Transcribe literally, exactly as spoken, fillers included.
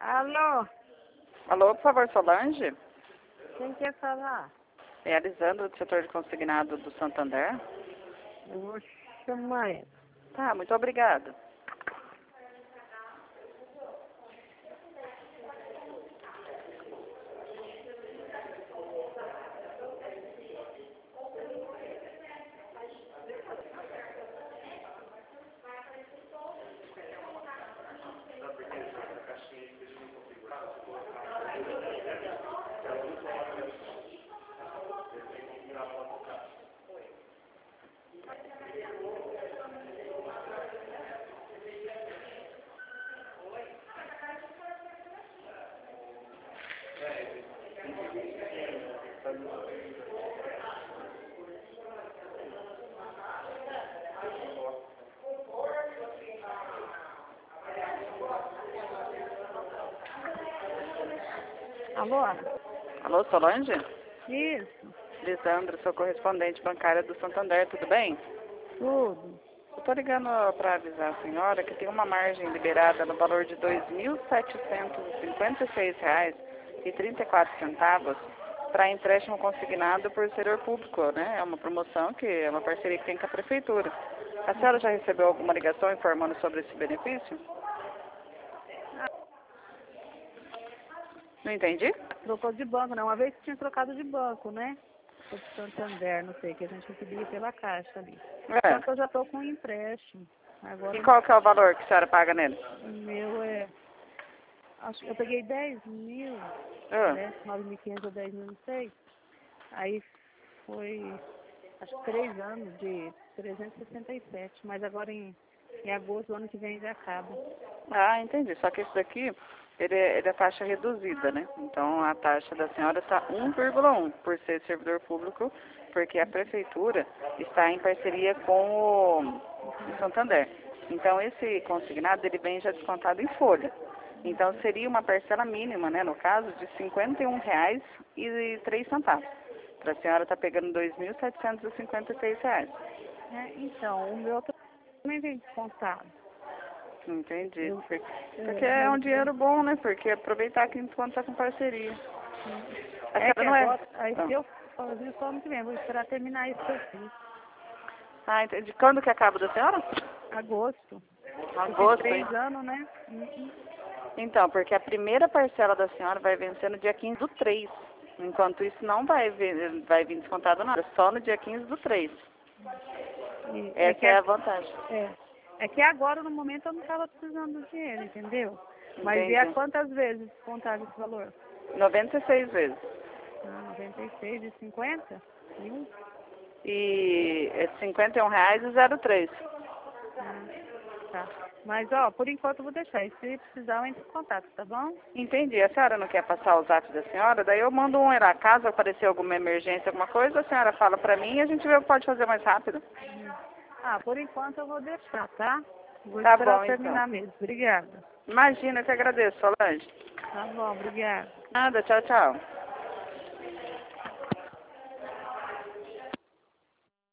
Alô? Alô, por favor, Solange? Quem quer falar? É a Lisandra, do setor de consignado do Santander. Eu vou chamar ela. Tá, muito obrigada. Alô? Alô, Solange? Isso, Lisandra, sou correspondente bancária do Santander, tudo bem? tudo. Eu tô ligando para avisar a senhora que tem uma margem liberada no valor de dois mil setecentos e cinquenta e seis reais e trinta e quatro centavos para empréstimo consignado por servidor público, né? É uma promoção que é uma parceria que tem com a prefeitura. A senhora já recebeu alguma ligação informando sobre esse benefício? Não entendi? Trocou de banco, né? Uma vez que tinha trocado de banco, né? Foi de Santander, não sei, que a gente recebia pela caixa ali. Só que É. eu já tô com um empréstimo. Agora E qual que é o valor que a senhora paga nele? o meu é... Acho que eu peguei dez mil, Ah, né? nove mil e quinhentos ou dez mil, não sei. Aí foi, acho que três anos de trezentos e sessenta e sete. Mas agora em, em agosto do ano que vem já acaba. ah, entendi. Só que esse daqui, ele é, ele é taxa reduzida, né? Então a taxa da senhora está um vírgula um por ser servidor público, porque a prefeitura está em parceria com o Santander. Então esse consignado, ele vem já descontado em folha. Então seria uma parcela mínima, né, no caso, de cinquenta e um reais e três centavos. Para a senhora estar pegando dois mil setecentos e cinquenta e seis reais. É, então, o meu também vem descontado. Entendi. Eu, Porque porque é, é mas um dinheiro bom, né? Porque aproveitar que enquanto está com parceria. A é que senhora não é? agora, aí Ah, se eu fazer só ano que vem, vou esperar terminar isso que eu fiz. ah, entendi. Quando que acaba da senhora? Agosto. Eu fiz Agosto, hein? três anos, né? Uhum. Então, porque a primeira parcela da senhora vai vencer no dia quinze do três. Enquanto isso não vai vir, vai vir descontado nada, só no dia quinze do três. E é Essa que, é a- a vantagem. é, é que agora, no momento, eu não estava precisando do dinheiro, entendeu? Mas e a Entendi. quantas vezes descontado esse valor? noventa e seis vezes. Ah, noventa e seis e cinquenta? E um? E é cinquenta e um reais e zero três. Ah, tá. Mas, ó, por enquanto eu vou deixar. E se precisar, eu entro em contato, tá bom? Entendi. A senhora não quer passar os atos da senhora? Daí eu mando um ir lá. Caso aparecer alguma emergência, alguma coisa, a senhora fala pra mim e a gente vê o que pode fazer mais rápido. Hum. Ah, por enquanto eu vou deixar, tá? Vou Tá esperar bom, então. terminar mesmo. Obrigada. Imagina, eu que agradeço, Solange. Tá bom, obrigada. Nada, tchau, tchau.